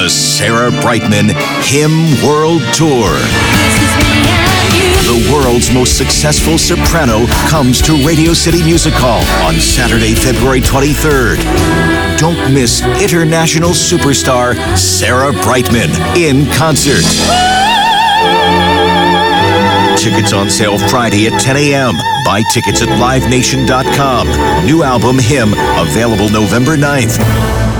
The Sarah Brightman Hymn World Tour. The world's most successful soprano comes to Radio City Music Hall on Saturday, February 23rd. Don't miss international superstar Sarah Brightman in concert. Tickets on sale Friday at 10 a.m. Buy tickets at livenation.com. New album Hymn available November 9th.